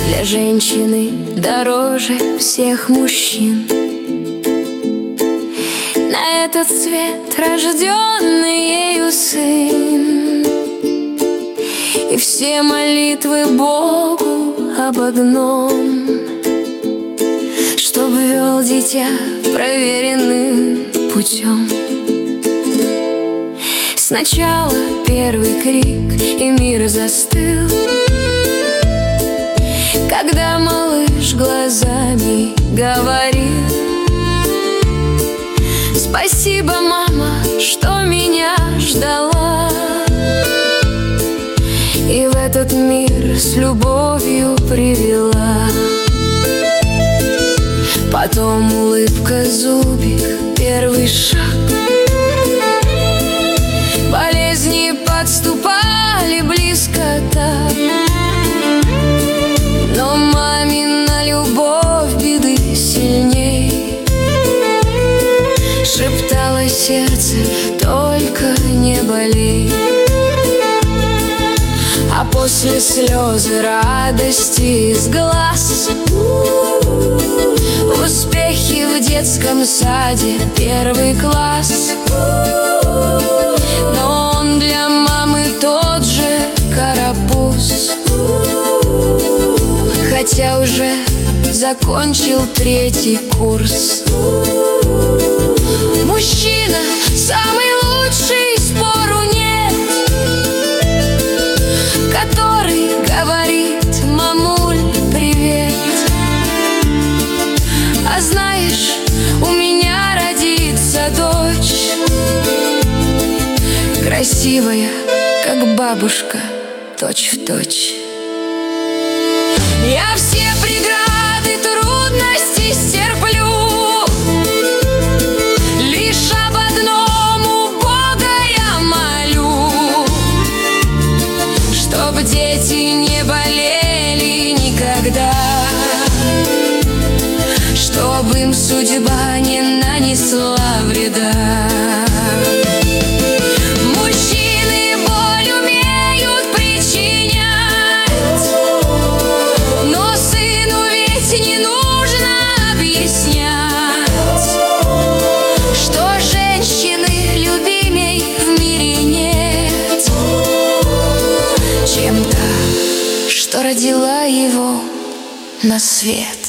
для женщины дороже всех мужчин. На этот свет рожденный ею сын, и все молитвы Богу об одном, чтоб вел дитя проверенным путем. Сначала первый крик, и мир застыл, когда малыш глазами говорил: спасибо, мама, что меня ждала, и в этот мир с любовью привела. Потом улыбка, зубик, первый шаг. Болезни подступали близко так, но мамина любовь беды сильней. Шептало сердце: только не болей. А после слезы радости из глаз, успехи в детском саде, первый класс. Но он для мамы тот же карапуз, хотя уже закончил третий курс. Мужчина самый лучший, спору нет, который говорит: мамуль, привет. А знаешь, у меня родится дочь, красивая, как бабушка, точь-в-точь. Я все преграды, трудности стерплю, лишь об одном у Бога я молю, чтоб дети не болели никогда, чтоб им судьба не нанесла вреда. Мужчины боль умеют причинять, но сыну ведь не нужно объяснять, что женщины любимей в мире нет, чем та, что родила его на свет.